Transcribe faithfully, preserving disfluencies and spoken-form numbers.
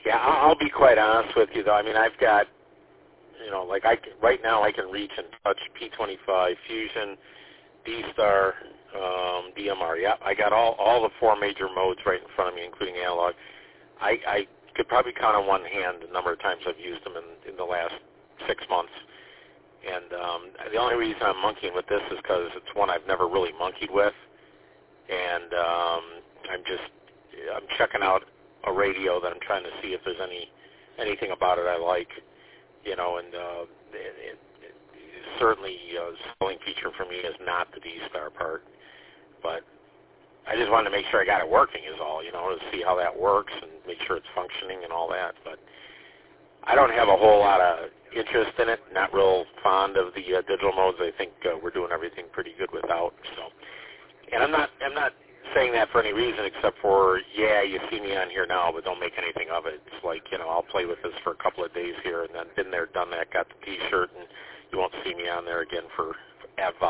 Yeah, I'll, I'll be quite honest with you, though. I mean, I've got, you know, like I can, right now I can reach and touch P twenty-five, Fusion, D-Star, um, D M R. Yeah, I got all, all the four major modes right in front of me, including analog. I, I could probably count on one hand the number of times I've used them in, in the last six months. And um, the only reason I'm monkeying with this is because it's one I've never really monkeyed with. And um, I'm just, I'm checking out a radio that I'm trying to see if there's any anything about it I like, you know, and uh, it, it, it, certainly uh, the selling feature for me is not the D-Star part. But I just wanted to make sure I got it working is all, you know, to see how that works and make sure it's functioning and all that. But I don't have a whole lot of interest in it, not real fond of the uh, digital modes. I think uh, we're doing everything pretty good without. So, and I'm not I'm not saying that for any reason except for, yeah, you see me on here now, but don't make anything of it. It's like, you know, I'll play with this for a couple of days here and then been there, done that, got the T-shirt, and you won't see me on there again for ever.